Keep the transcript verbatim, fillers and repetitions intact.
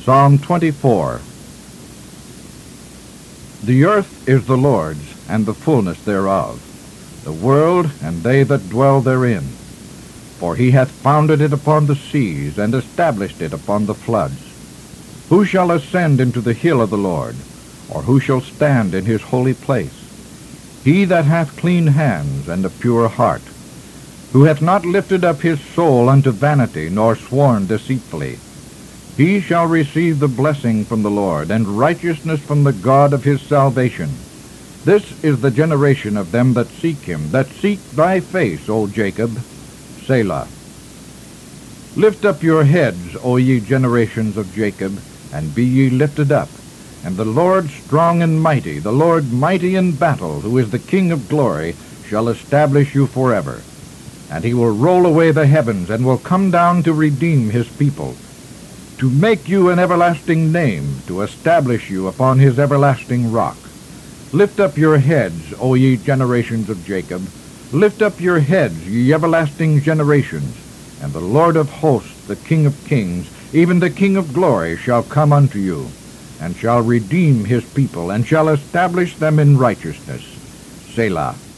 Psalm twenty-four. The earth is the Lord's, and the fullness thereof, the world and they that dwell therein. For he hath founded it upon the seas, and established it upon the floods. Who shall ascend into the hill of the Lord, or who shall stand in his holy place? He that hath clean hands and a pure heart, who hath not lifted up his soul unto vanity, nor sworn deceitfully. He shall receive the blessing from the Lord, and righteousness from the God of his salvation. This is the generation of them that seek him, that seek thy face, O Jacob. Selah. Lift up your heads, O ye generations of Jacob, and be ye lifted up. And the Lord strong and mighty, the Lord mighty in battle, who is the King of glory, shall establish you forever. And he will roll away the heavens, and will come down to redeem his people, to make you an everlasting name, to establish you upon his everlasting rock. Lift up your heads, O ye generations of Jacob. Lift up your heads, ye everlasting generations. And the Lord of hosts, the King of kings, even the King of glory, shall come unto you, and shall redeem his people, and shall establish them in righteousness. Selah.